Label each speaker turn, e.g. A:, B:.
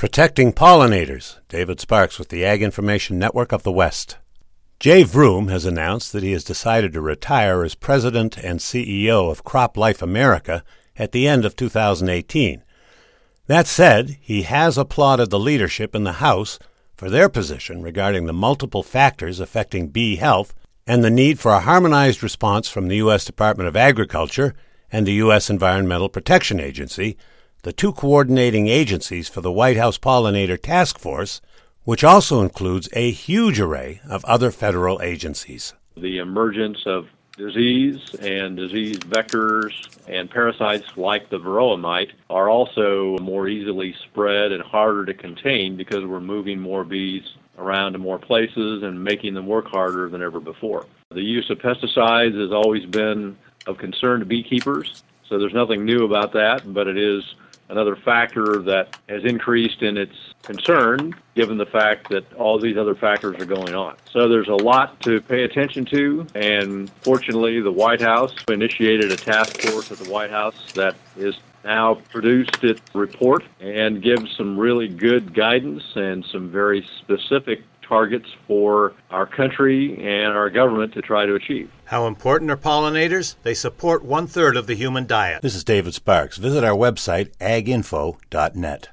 A: Protecting Pollinators. David Sparks with the Ag Information Network of the West. Jay Vroom has announced that he has decided to retire as President and CEO of CropLife America at the end of 2018. That said, he has applauded the leadership in the House for their position regarding the multiple factors affecting bee health and the need for a harmonized response from the U.S. Department of Agriculture and the U.S. Environmental Protection Agency, the two coordinating agencies for the White House Pollinator Task Force, which also includes a huge array of other federal agencies.
B: The emergence of disease and disease vectors and parasites like the varroa mite are also more easily spread and harder to contain because we're moving more bees around to more places and making them work harder than ever before. The use of pesticides has always been of concern to beekeepers, so there's nothing new about that, but it is another factor that has increased in its concern given the fact that all these other factors are going on. So there's a lot to pay attention to, and fortunately the White House initiated a task force at the White House that is now produced its report and gives some really good guidance and some very specific targets for our country and our government to try to achieve.
C: How important are pollinators? They support 1/3 of the human diet.
A: This is David Sparks. Visit our website, aginfo.net.